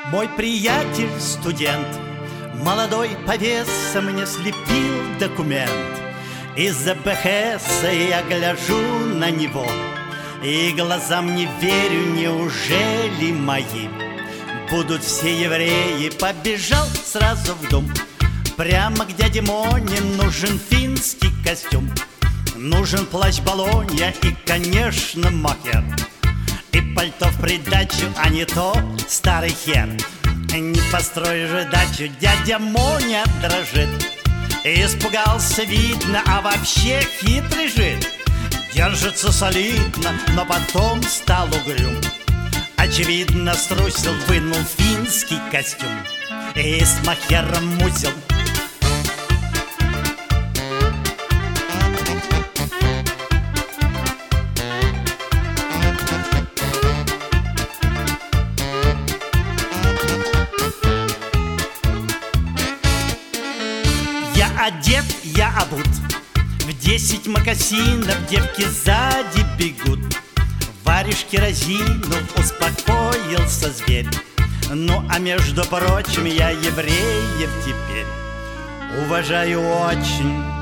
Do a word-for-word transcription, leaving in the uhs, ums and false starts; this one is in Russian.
Мой приятель, студент, молодой повеса, мне слепил документ. Из-за БХСа я гляжу на него и глазам не верю, неужели мои будут все евреи? Побежал сразу в дом, прямо к дяде Моне. Нужен финский костюм, нужен плащ Болонья и, конечно, мокер. И пальто в придачу, а не то старый хер. Не построишь же дачу, дядя Моня дрожит. Испугался, видно, а вообще хитрый жид. Держится солидно, но потом стал угрюм. Очевидно, струсил, вынул финский костюм и с махером мутил. Я одет, я обут, в десять мокасинов девки сзади бегут. Варишь керосину, успокоился зверь. Ну, а между прочим, я евреев теперь уважаю очень.